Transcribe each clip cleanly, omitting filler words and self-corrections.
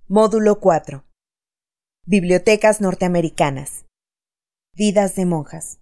Módulo 4. Bibliotecas norteamericanas. Vidas de monjas.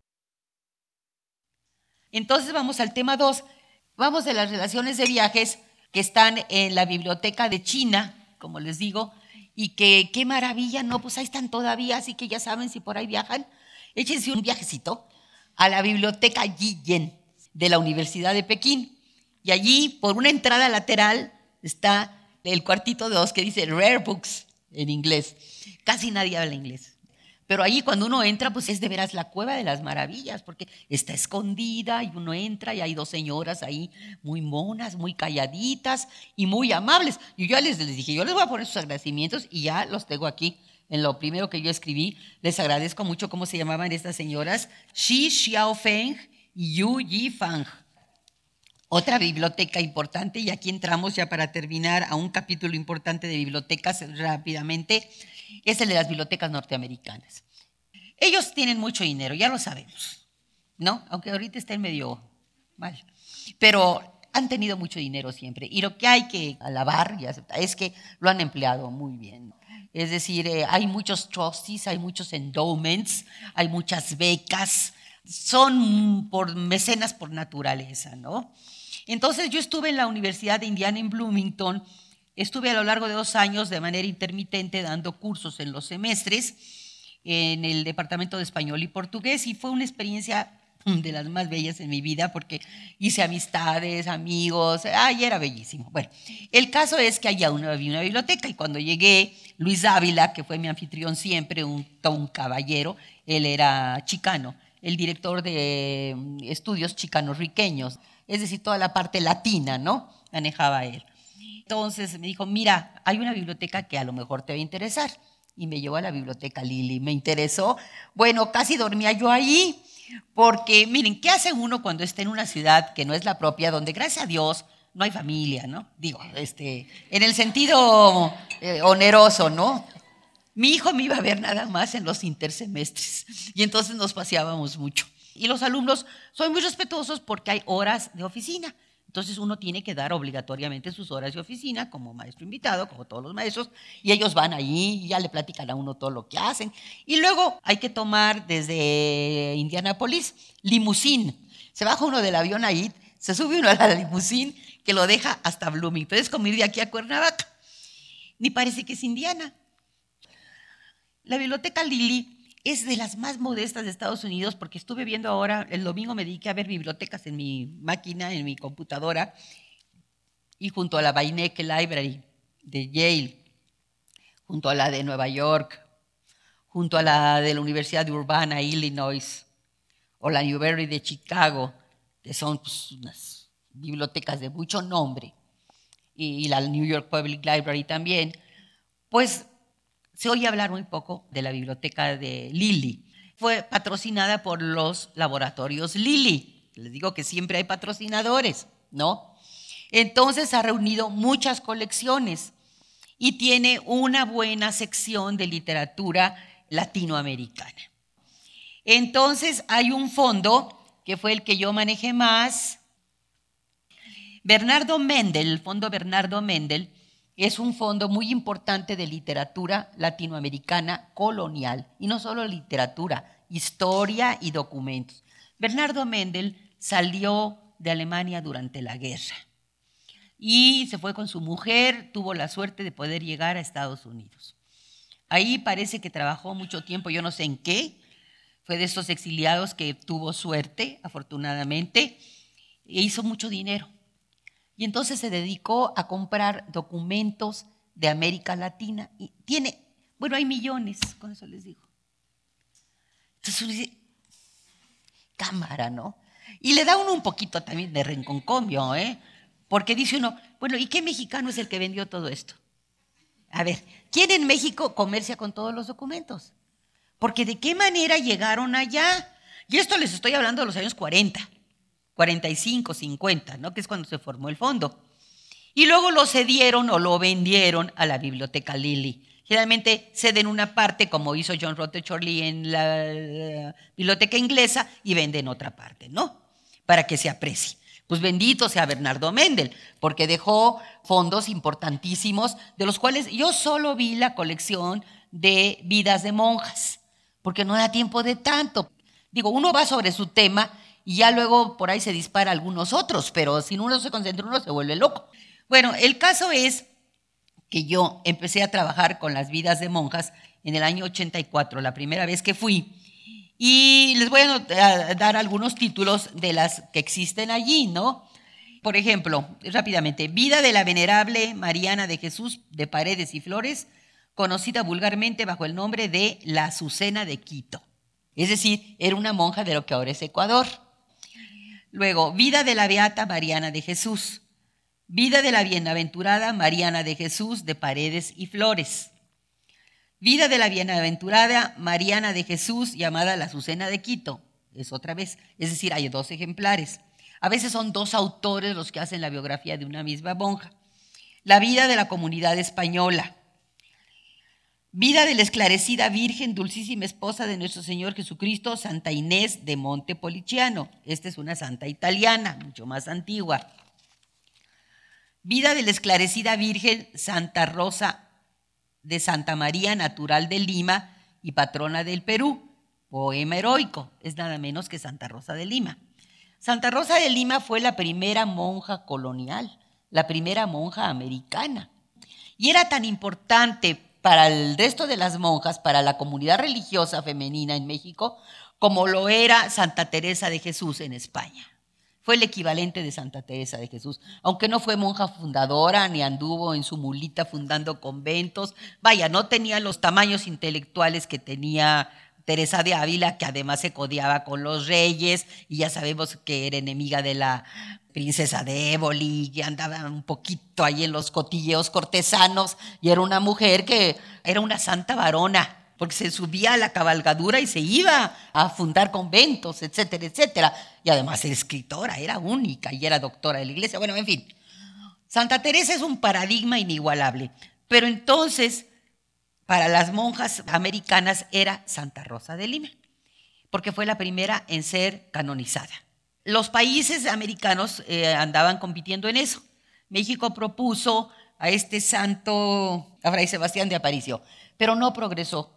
Entonces vamos al tema 2. Vamos de las relaciones de viajes que están en la biblioteca de China, como les digo, y que qué maravilla, ¿no? Pues ahí están todavía, así que ya saben, si por ahí viajan, échense un viajecito a la biblioteca Yi-Yen de la Universidad de Pekín. Y allí, por una entrada lateral, está el cuartito 2 que dice Rare Books en inglés. Casi nadie habla inglés. Pero allí cuando uno entra, pues es de veras la cueva de las maravillas, porque está escondida y uno entra y hay dos señoras ahí muy monas, muy calladitas y muy amables. Y yo les dije, yo les voy a poner sus agradecimientos y ya los tengo aquí. En lo primero que yo escribí, les agradezco mucho cómo se llamaban estas señoras, Xi Xiaofeng y Yu Yifang. Otra biblioteca importante, y aquí entramos ya para terminar a un capítulo importante de bibliotecas rápidamente, es el de las bibliotecas norteamericanas. Ellos tienen mucho dinero, ya lo sabemos, ¿no? Aunque ahorita estén medio mal, pero han tenido mucho dinero siempre. Y lo que hay que alabar y aceptar es que lo han empleado muy bien. Es decir, hay muchos trustees, hay muchos endowments, hay muchas becas, son por mecenas por naturaleza, ¿no? Entonces yo estuve en la Universidad de Indiana en Bloomington, estuve a lo largo de 2 años de manera intermitente dando cursos en los semestres en el departamento de español y portugués y fue una experiencia de las más bellas en mi vida porque hice amistades, amigos, y era bellísimo. Bueno, el caso es que allá había una biblioteca y cuando llegué, Luis Ávila, que fue mi anfitrión siempre, un caballero, él era chicano, el director de estudios chicanorriqueños, es decir, toda la parte latina, ¿no? Manejaba él. Entonces me dijo, mira, hay una biblioteca que a lo mejor te va a interesar. Y me llevó a la biblioteca Lili, me interesó. Bueno, casi dormía yo ahí, porque miren, ¿qué hace uno cuando está en una ciudad que no es la propia, donde gracias a Dios no hay familia, ¿no? Digo, en el sentido oneroso, ¿no? Mi hijo me iba a ver nada más en los intersemestres y entonces nos paseábamos mucho. Y los alumnos son muy respetuosos porque hay horas de oficina. Entonces uno tiene que dar obligatoriamente sus horas de oficina como maestro invitado, como todos los maestros, y ellos van allí y ya le platican a uno todo lo que hacen. Y luego hay que tomar desde Indianápolis limusín. Se baja uno del avión ahí, se sube uno a la limusín que lo deja hasta Bloomington. Es como ir de aquí a Cuernavaca. Ni parece que es Indiana. La biblioteca Lili es de las más modestas de Estados Unidos porque estuve viendo ahora, el domingo me dediqué a ver bibliotecas en mi máquina, en mi computadora, y junto a la Beinecke Library de Yale, junto a la de Nueva York, junto a la de la Universidad de Urbana, Illinois, o la Newberry de Chicago, que son pues, unas bibliotecas de mucho nombre, y la New York Public Library también, pues se oye hablar muy poco de la biblioteca de Lili. Fue patrocinada por los laboratorios Lili. Les digo que siempre hay patrocinadores, ¿no? Entonces ha reunido muchas colecciones y tiene una buena sección de literatura latinoamericana. Entonces hay un fondo que fue el que yo manejé más. Bernardo Mendel, el fondo Bernardo Mendel, es un fondo muy importante de literatura latinoamericana colonial, y no solo literatura, historia y documentos. Bernardo Mendel salió de Alemania durante la guerra y se fue con su mujer, tuvo la suerte de poder llegar a Estados Unidos. Ahí parece que trabajó mucho tiempo, yo no sé en qué, fue de esos exiliados que tuvo suerte, afortunadamente, e hizo mucho dinero. Y entonces se dedicó a comprar documentos de América Latina. Y hay millones, con eso les digo. Entonces uno dice, cámara, ¿no? Y le da uno un poquito también de renconcomio, ¿eh? Porque dice uno, bueno, ¿y qué mexicano es el que vendió todo esto? A ver, ¿quién en México comercia con todos los documentos? Porque ¿de qué manera llegaron allá? Y esto les estoy hablando de los años 40, 45, 50, ¿no? Que es cuando se formó el fondo. Y luego lo cedieron o lo vendieron a la biblioteca Lili. Generalmente ceden una parte, como hizo John Rothershorley en la biblioteca inglesa, y venden otra parte, ¿no? Para que se aprecie. Pues bendito sea Bernardo Mendel, porque dejó fondos importantísimos, de los cuales yo solo vi la colección de Vidas de monjas, porque no da tiempo de tanto. Digo, uno va sobre su tema y ya luego por ahí se dispara algunos otros, pero si uno se concentra, uno se vuelve loco. Bueno, el caso es que yo empecé a trabajar con las Vidas de monjas en el año 84, la primera vez que fui. Y les voy a dar algunos títulos de las que existen allí, ¿no? Por ejemplo, rápidamente, Vida de la Venerable Mariana de Jesús de Paredes y Flores, conocida vulgarmente bajo el nombre de la Azucena de Quito. Es decir, era una monja de lo que ahora es Ecuador. Luego, Vida de la Beata Mariana de Jesús. Vida de la Bienaventurada Mariana de Jesús de Paredes y Flores. Vida de la Bienaventurada Mariana de Jesús, llamada la Azucena de Quito. Es otra vez, es decir, hay 2 ejemplares. A veces son 2 autores los que hacen la biografía de una misma monja. La vida de la comunidad española. Vida de la esclarecida Virgen, dulcísima esposa de nuestro Señor Jesucristo, Santa Inés de Monte Policiano. Esta es una santa italiana, mucho más antigua. Vida de la esclarecida Virgen, Santa Rosa de Santa María, natural de Lima y patrona del Perú. Poema heroico, es nada menos que Santa Rosa de Lima. Santa Rosa de Lima fue la primera monja colonial, la primera monja americana. Y era tan importante para el resto de las monjas, para la comunidad religiosa femenina en México, como lo era Santa Teresa de Jesús en España. Fue el equivalente de Santa Teresa de Jesús, aunque no fue monja fundadora ni anduvo en su mulita fundando conventos. Vaya, no tenía los tamaños intelectuales que tenía Teresa de Ávila, que además se codeaba con los reyes y ya sabemos que era enemiga de la princesa de Éboli, que andaba un poquito ahí en los cotilleos cortesanos y era una mujer que era una santa varona, porque se subía a la cabalgadura y se iba a fundar conventos, etcétera, etcétera. Y además era escritora, era única y era doctora de la iglesia. Bueno, en fin, Santa Teresa es un paradigma inigualable. Pero entonces, para las monjas americanas era Santa Rosa de Lima, porque fue la primera en ser canonizada. Los países americanos andaban compitiendo en eso. México propuso a este santo, a Fray Sebastián de Aparicio, pero no progresó.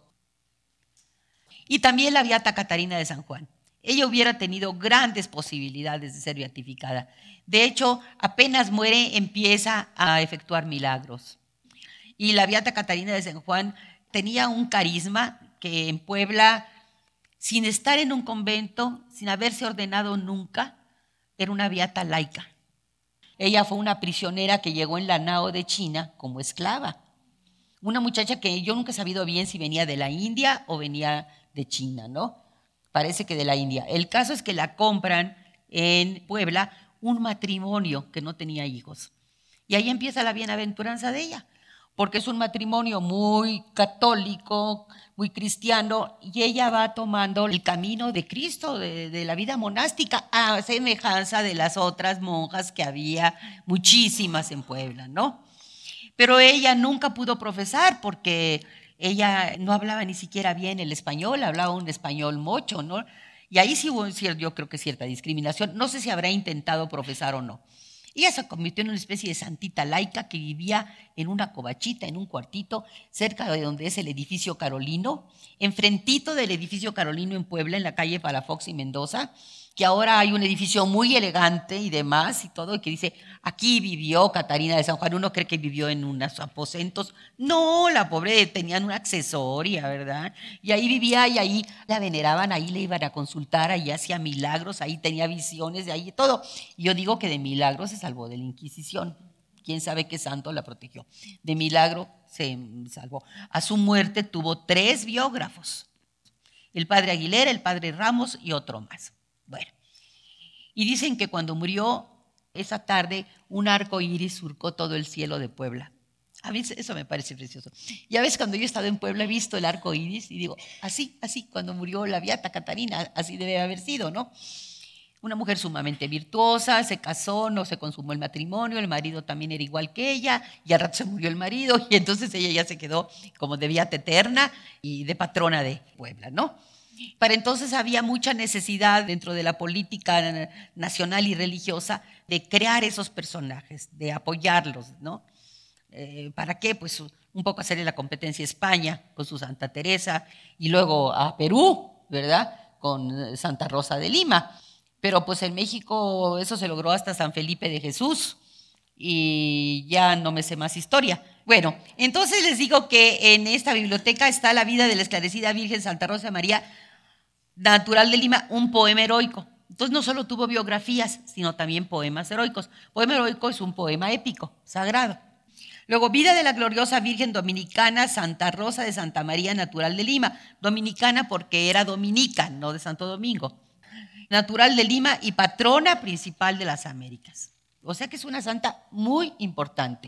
Y también la Beata Catarina de San Juan. Ella hubiera tenido grandes posibilidades de ser beatificada. De hecho, apenas muere, empieza a efectuar milagros. Y la Beata Catarina de San Juan tenía un carisma que en Puebla, sin estar en un convento, sin haberse ordenado nunca, era una beata laica. Ella fue una prisionera que llegó en la nao de China como esclava. Una muchacha que yo nunca he sabido bien si venía de la India o venía de China, ¿no? Parece que de la India. El caso es que la compran en Puebla un matrimonio que no tenía hijos. Y ahí empieza la bienaventuranza de ella, porque es un matrimonio muy católico, muy cristiano, y ella va tomando el camino de Cristo, de la vida monástica, a semejanza de las otras monjas que había muchísimas en Puebla, ¿no? Pero ella nunca pudo profesar porque ella no hablaba ni siquiera bien el español, hablaba un español mocho, ¿no? Y ahí sí hubo, yo creo que cierta discriminación. No sé si habrá intentado profesar o no. Ella se convirtió en una especie de santita laica que vivía en una covachita, en un cuartito, cerca de donde es el edificio Carolino, enfrentito del edificio Carolino en Puebla, en la calle Palafox y Mendoza, que ahora hay un edificio muy elegante y demás y todo, y que dice, aquí vivió Catarina de San Juan. Uno cree que vivió en unos aposentos. No, la pobre tenía una accesoria, ¿verdad? Y ahí vivía y ahí la veneraban, ahí le iban a consultar, ahí hacía milagros, ahí tenía visiones, de ahí y todo. Y yo digo que de milagro se salvó de la Inquisición. Quién sabe qué santo la protegió. De milagro se salvó. A su muerte tuvo 3 biógrafos. El padre Aguilera, el padre Ramos y otro más. Bueno, y dicen que cuando murió esa tarde, un arco iris surcó todo el cielo de Puebla. A mí eso me parece precioso. Y a veces cuando yo he estado en Puebla he visto el arco iris y digo, así, cuando murió la beata Catarina, así debe haber sido, ¿no? Una mujer sumamente virtuosa, se casó, no se consumó el matrimonio, el marido también era igual que ella, y al rato se murió el marido, y entonces ella ya se quedó como de beata eterna y de patrona de Puebla, ¿no? Para entonces había mucha necesidad dentro de la política nacional y religiosa de crear esos personajes, de apoyarlos, ¿no? ¿Para qué? Pues un poco hacerle la competencia a España con su Santa Teresa y luego a Perú, ¿verdad? Con Santa Rosa de Lima. Pero pues en México eso se logró hasta San Felipe de Jesús y ya no me sé más historia. Bueno, entonces les digo que en esta biblioteca está la vida de la esclarecida Virgen Santa Rosa María Natural de Lima, un poema heroico. Entonces no solo tuvo biografías, sino también poemas heroicos. Poema heroico es un poema épico, sagrado. Luego, vida de la gloriosa Virgen Dominicana Santa Rosa de Santa María Natural de Lima. Dominicana porque era dominica, no de Santo Domingo. Natural de Lima y patrona principal de las Américas. O sea que es una santa muy importante.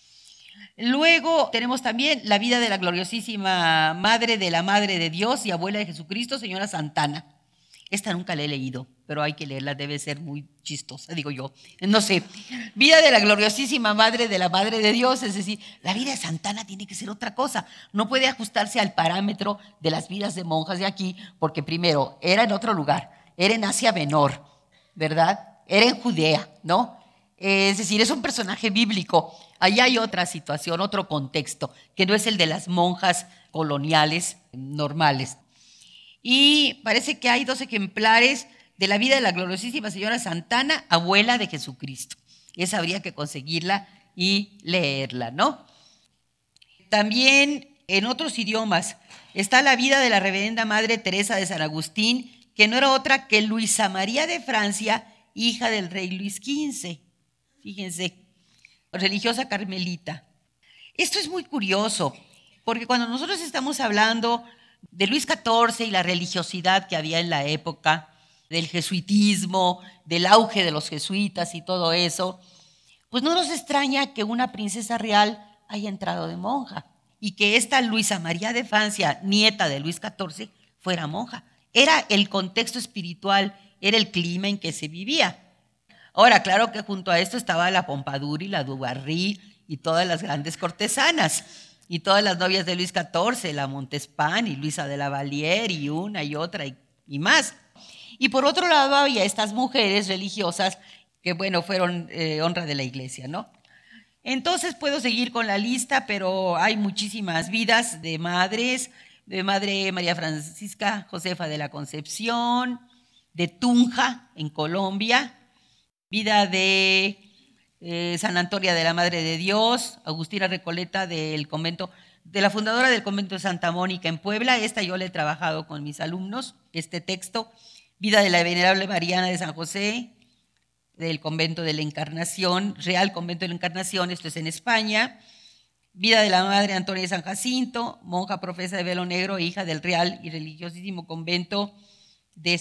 Luego tenemos también la vida de la gloriosísima Madre de la Madre de Dios y Abuela de Jesucristo, Señora Santana. Esta nunca la he leído, pero hay que leerla, debe ser muy chistosa, digo yo. No sé, vida de la gloriosísima Madre de la Madre de Dios, es decir, la vida de Santana tiene que ser otra cosa. No puede ajustarse al parámetro de las vidas de monjas de aquí, porque primero, era en otro lugar, era en Asia Menor, ¿verdad? Era en Judea, ¿no? Es decir, es un personaje bíblico. Allá hay otra situación, otro contexto, que no es el de las monjas coloniales normales. Y parece que hay 2 ejemplares de la vida de la gloriosísima Señora Santana, abuela de Jesucristo. Esa habría que conseguirla y leerla, ¿no? También en otros idiomas está la vida de la reverenda Madre Teresa de San Agustín, que no era otra que Luisa María de Francia, hija del rey Luis XV. Fíjense, religiosa carmelita. Esto es muy curioso, porque cuando nosotros estamos hablando de Luis XIV y la religiosidad que había en la época, del jesuitismo, del auge de los jesuitas y todo eso, pues no nos extraña que una princesa real haya entrado de monja y que esta Luisa María de Francia, nieta de Luis XIV, fuera monja. Era el contexto espiritual, era el clima en que se vivía. Ahora, claro que junto a esto estaba la Pompadour y la Dubarry y todas las grandes cortesanas y todas las novias de Luis XIV, la Montespan y Luisa de la Vallière y una y otra y más. Y por otro lado había estas mujeres religiosas que, bueno, fueron honra de la iglesia, ¿no? Entonces puedo seguir con la lista, pero hay muchísimas vidas de madres, de Madre María Francisca Josefa de la Concepción, de Tunja, en Colombia, vida de San Antonia de la Madre de Dios, Agustina Recoleta del convento, de la fundadora del convento de Santa Mónica en Puebla. Esta yo le he trabajado con mis alumnos, este texto. Vida de la Venerable Mariana de San José, del convento de la Encarnación, Real Convento de la Encarnación, esto es en España. Vida de la Madre Antonia de San Jacinto, monja profesa de velo negro e hija del Real y religiosísimo convento de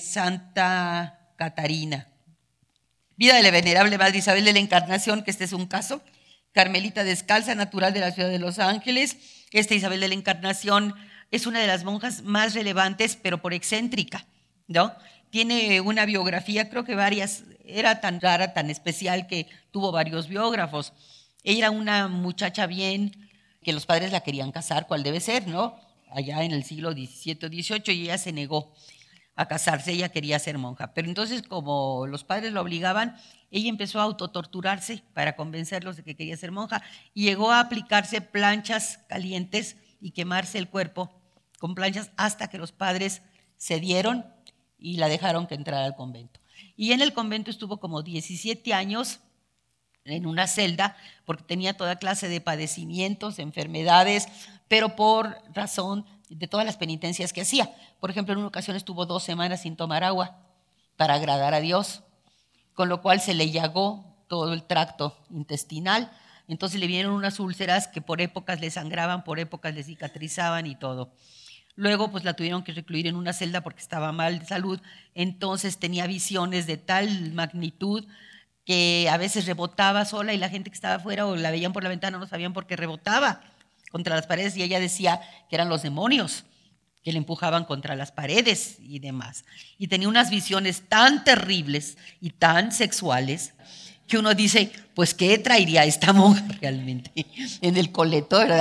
Santa Catarina. Vida de la Venerable Madre Isabel de la Encarnación, que este es un caso, carmelita descalza, natural de la ciudad de Los Ángeles. Esta Isabel de la Encarnación es una de las monjas más relevantes, pero por excéntrica, ¿no? Tiene una biografía, creo que varias, era tan rara, tan especial que tuvo varios biógrafos. Ella era una muchacha bien, que los padres la querían casar, cual debe ser, ¿no? Allá en el siglo XVII o XVIII, y ella se negó a casarse, ella quería ser monja. Pero entonces, como los padres la obligaban, ella empezó a autotorturarse para convencerlos de que quería ser monja y llegó a aplicarse planchas calientes y quemarse el cuerpo con planchas hasta que los padres cedieron y la dejaron que entrara al convento. Y en el convento estuvo como 17 años en una celda porque tenía toda clase de padecimientos, enfermedades, pero por razón de todas las penitencias que hacía. Por ejemplo, en una ocasión estuvo 2 semanas sin tomar agua para agradar a Dios, con lo cual se le llagó todo el tracto intestinal. Entonces le vinieron unas úlceras que por épocas le sangraban, por épocas le cicatrizaban y todo. Luego pues la tuvieron que recluir en una celda porque estaba mal de salud. Entonces tenía visiones de tal magnitud que a veces rebotaba sola y la gente que estaba afuera o la veían por la ventana no sabían por qué rebotaba contra las paredes, y ella decía que eran los demonios que le empujaban contra las paredes y demás. Y tenía unas visiones tan terribles y tan sexuales que uno dice, pues ¿qué traería esta monja realmente en el coleto, verdad?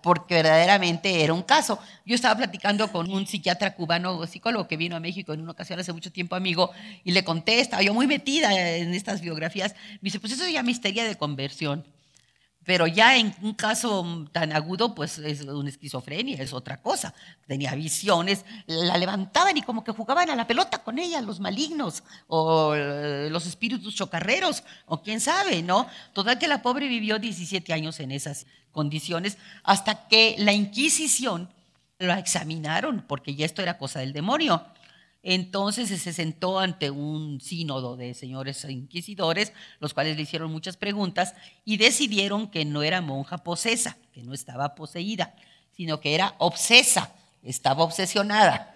porque verdaderamente era un caso. Yo estaba platicando con un psiquiatra cubano, psicólogo que vino a México en una ocasión hace mucho tiempo, amigo, y le conté, estaba yo muy metida en estas biografías. Me dice, pues eso se llama histeria de conversión. Pero ya en un caso tan agudo, pues es una esquizofrenia, es otra cosa. Tenía visiones, la levantaban y como que jugaban a la pelota con ella, los malignos o los espíritus chocarreros, o quién sabe, ¿no? Total que la pobre vivió 17 años en esas condiciones hasta que la Inquisición la examinaron, porque ya esto era cosa del demonio. Entonces se sentó ante un sínodo de señores inquisidores, los cuales le hicieron muchas preguntas y decidieron que no era monja posesa, que no estaba poseída, sino que era obsesa, estaba obsesionada.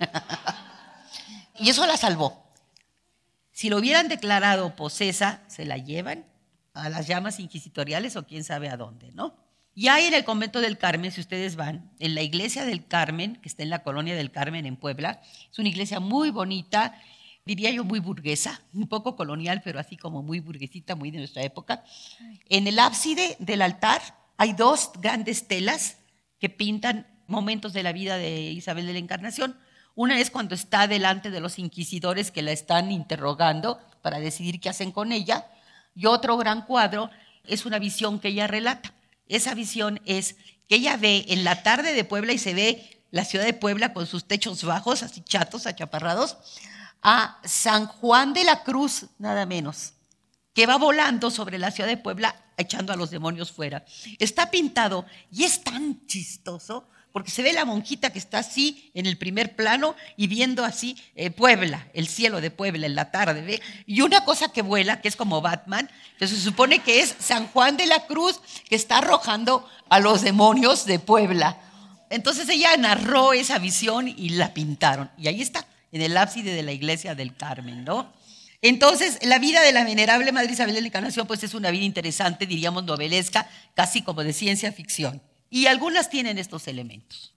Y eso la salvó. Si lo hubieran declarado posesa, se la llevan a las llamas inquisitoriales o quién sabe a dónde, ¿no? Y hay en el convento del Carmen, si ustedes van, en la iglesia del Carmen, que está en la colonia del Carmen en Puebla, es una iglesia muy bonita, diría yo muy burguesa, un poco colonial, pero así como muy burguesita, muy de nuestra época. En el ábside del altar hay dos grandes telas que pintan momentos de la vida de Isabel de la Encarnación. Una es cuando está delante de los inquisidores que la están interrogando para decidir qué hacen con ella, y otro gran cuadro es una visión que ella relata. Esa visión es que ella ve en la tarde de Puebla y se ve la ciudad de Puebla con sus techos bajos, así chatos, achaparrados, a San Juan de la Cruz, nada menos, que va volando sobre la ciudad de Puebla echando a los demonios fuera. Está pintado y es tan chistoso porque se ve la monjita que está así en el primer plano y viendo así Puebla, el cielo de Puebla en la tarde, ¿ve? Y una cosa que vuela, que es como Batman, que se supone que es San Juan de la Cruz, que está arrojando a los demonios de Puebla. Entonces ella narró esa visión y la pintaron. Y ahí está, en el ábside de la iglesia del Carmen, ¿no? Entonces, la vida de la venerable Madre Isabel de la Encarnación, pues es una vida interesante, diríamos novelesca, casi como de ciencia ficción. Y algunas tienen estos elementos.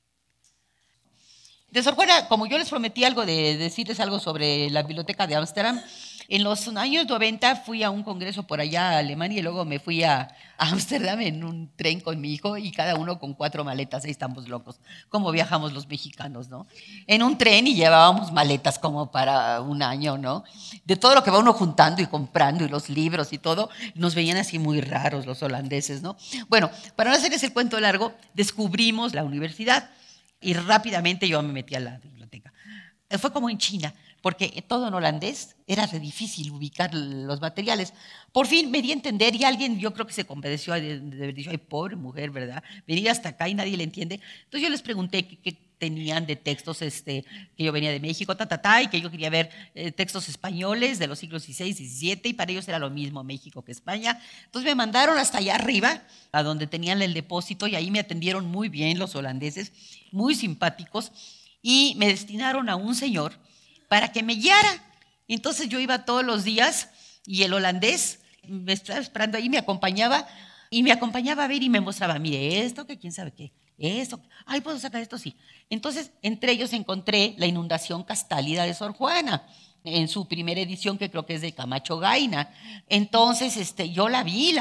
De Sor Juana, como yo les prometí algo de decirles algo sobre la biblioteca de Ámsterdam, en los años 90 fui a un congreso por allá a Alemania y luego me fui a Ámsterdam en un tren con mi hijo y cada uno con 4 maletas. Ahí estamos locos, como viajamos los mexicanos, ¿no? En un tren y llevábamos maletas como para un año, ¿no? De todo lo que va uno juntando y comprando y los libros y todo, nos veían así muy raros los holandeses, ¿no? Bueno, para no hacerles el cuento largo, descubrimos la universidad y rápidamente yo me metí a la biblioteca. Fue como en China, porque todo en holandés era re difícil ubicar los materiales. Por fin me di a entender y alguien, yo creo que se compadeció de haber dicho, ay, pobre mujer, ¿verdad? Venir hasta acá y nadie le entiende. Entonces yo les pregunté qué tenían de textos, que yo venía de México, y que yo quería ver textos españoles de los siglos XVI, XVII, y para ellos era lo mismo México que España. Entonces me mandaron hasta allá arriba, a donde tenían el depósito, y ahí me atendieron muy bien los holandeses, muy simpáticos, y me destinaron a un señor para que me guiara. Entonces yo iba todos los días y el holandés me estaba esperando ahí, me acompañaba a ver y me mostraba, mire esto, que quién sabe qué, esto, ay, puedo sacar esto, sí. Entonces, entre ellos encontré La inundación castálida de Sor Juana, en su primera edición, que creo que es de Camacho Gaina. Entonces, yo la vi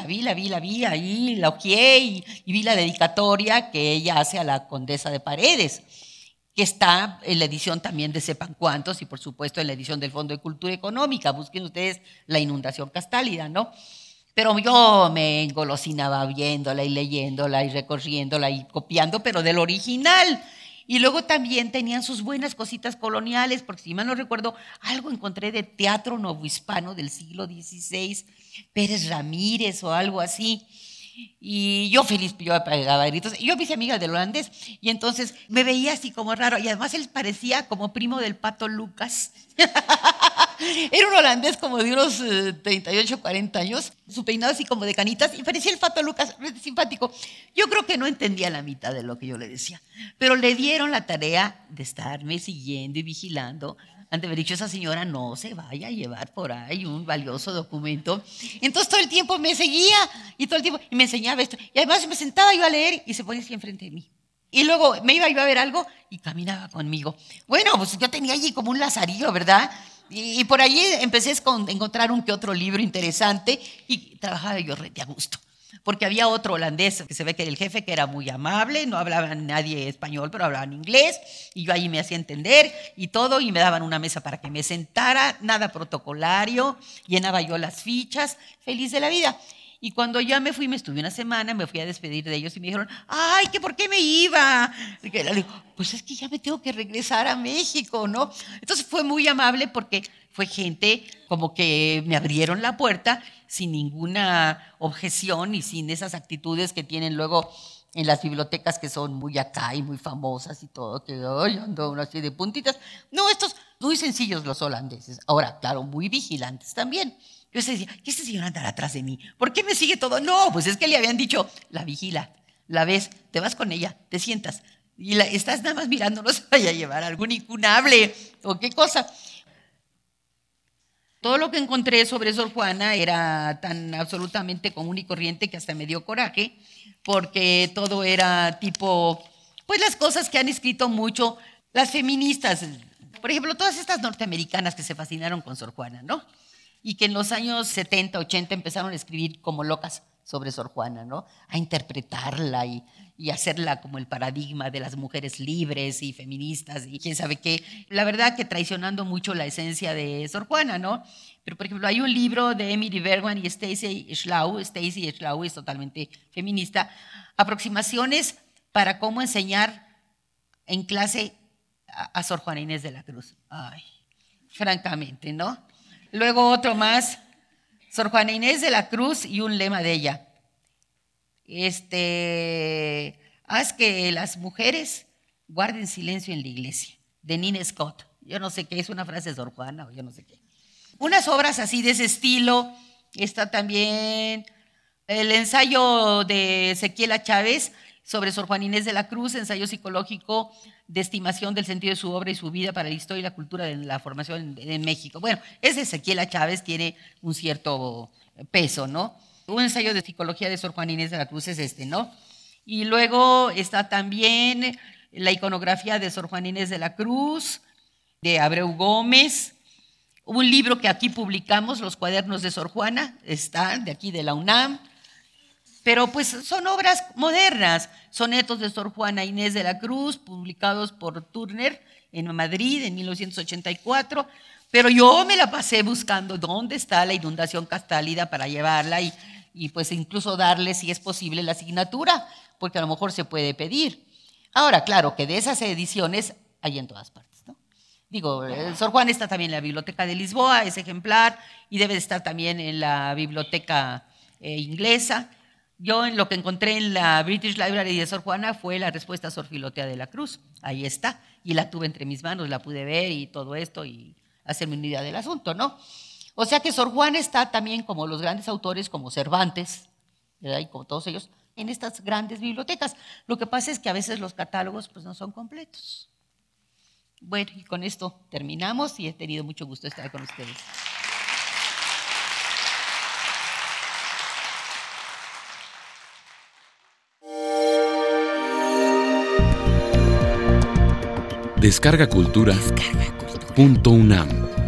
ahí, la ojeé y vi la dedicatoria que ella hace a la condesa de Paredes, que está en la edición también de Sepan Cuántos y por supuesto en la edición del Fondo de Cultura Económica. Busquen ustedes La inundación castálida, ¿no? Pero yo me engolosinaba viéndola y leyéndola y recorriéndola y copiando, pero del original. Y luego también tenían sus buenas cositas coloniales, porque si mal no recuerdo, algo encontré de teatro novohispano del siglo XVI, Pérez Ramírez o algo así. Y yo feliz, yo pegaba gritos. Yo me hice amiga del holandés y entonces me veía así como raro y además él parecía como primo del Pato Lucas. Era un holandés como de unos 38, 40 años, su peinado así como de canitas y parecía el Pato Lucas, simpático. Yo creo que no entendía la mitad de lo que yo le decía, pero le dieron la tarea de estarme siguiendo y vigilando. Han de haber dicho, esa señora no se vaya a llevar por ahí un valioso documento. Entonces todo el tiempo me seguía y todo el tiempo y me enseñaba esto. Y además me sentaba yo a leer y se ponía así enfrente de mí. Y luego me iba yo a ver algo y caminaba conmigo. Bueno, pues yo tenía allí como un lazarillo, ¿verdad? Y por allí empecé a encontrar un que otro libro interesante y trabajaba yo re de a gusto. porque había otro holandés que se ve que era el jefe, que era muy amable, no hablaba nadie español, pero hablaban inglés, y yo ahí me hacía entender y todo, y me daban una mesa para que me sentara, nada protocolario, llenaba yo las fichas, feliz de la vida. Y cuando ya me fui, me estuve una semana, me fui a despedir de ellos y me dijeron, ay, que por qué me iba. Y le digo, pues es que ya me tengo que regresar a México, ¿no? Entonces fue muy amable porque fue gente como que me abrieron la puerta sin ninguna objeción y sin esas actitudes que tienen luego en las bibliotecas que son muy acá y muy famosas y todo, que ay, ando uno así de puntitas. No, estos muy sencillos los holandeses. Ahora, claro, muy vigilantes también. Yo decía, ¿qué este señor andará atrás de mí? ¿Por qué me sigue todo? No, pues es que le habían dicho, la vigila, la ves, te vas con ella, te sientas y estás nada más mirando, no se vaya a llevar algún incunable o qué cosa. Todo lo que encontré sobre Sor Juana era tan absolutamente común y corriente que hasta me dio coraje, porque todo era tipo, pues las cosas que han escrito mucho las feministas. Por ejemplo, todas estas norteamericanas que se fascinaron con Sor Juana, ¿no? Y que en los años 70, 80 empezaron a escribir como locas sobre Sor Juana, ¿no? A interpretarla y hacerla como el paradigma de las mujeres libres y feministas y quién sabe qué. La verdad que traicionando mucho la esencia de Sor Juana, ¿no? Pero, por ejemplo, hay un libro de Emily Bergman y Stacy Schlau. Stacy Schlau es totalmente feminista. Aproximaciones para cómo enseñar en clase a Sor Juana Inés de la Cruz. Ay, francamente, ¿no? Luego otro más, Sor Juana Inés de la Cruz y un lema de ella. Haz que las mujeres guarden silencio en la iglesia, de Nina Scott. Yo no sé qué, es una frase de Sor Juana o yo no sé qué. Unas obras así de ese estilo. Está también el ensayo de Ezequiela Chávez sobre Sor Juana Inés de la Cruz, ensayo psicológico de estimación del sentido de su obra y su vida para la historia y la cultura de la formación en México. Bueno, ese Ezequiela Chávez tiene un cierto peso, ¿no? Un ensayo de psicología de Sor Juana Inés de la Cruz es ¿no? Y luego está también la iconografía de Sor Juana Inés de la Cruz, de Abreu Gómez. Un libro que aquí publicamos, Los Cuadernos de Sor Juana, están de aquí de la UNAM. Pero pues son obras modernas, sonetos de Sor Juana Inés de la Cruz, publicados por Turner en Madrid en 1984, pero yo me la pasé buscando dónde está la inundación castálida para llevarla y pues incluso darle, si es posible, la asignatura, porque a lo mejor se puede pedir. Ahora, claro, que de esas ediciones hay en todas partes, ¿no? Digo, Sor Juana está también en la Biblioteca de Lisboa, es ejemplar, y debe de estar también en la Biblioteca inglesa. Yo en lo que encontré en la British Library de Sor Juana fue la respuesta a Sor Filotea de la Cruz. Ahí está. Y la tuve entre mis manos, la pude ver y todo esto y hacerme una idea del asunto, ¿no? O sea que Sor Juana está también como los grandes autores, como Cervantes, ¿verdad? Y como todos ellos, en estas grandes bibliotecas. Lo que pasa es que a veces los catálogos pues, no son completos. Bueno, y con esto terminamos y he tenido mucho gusto estar con ustedes. Descarga Cultura.unam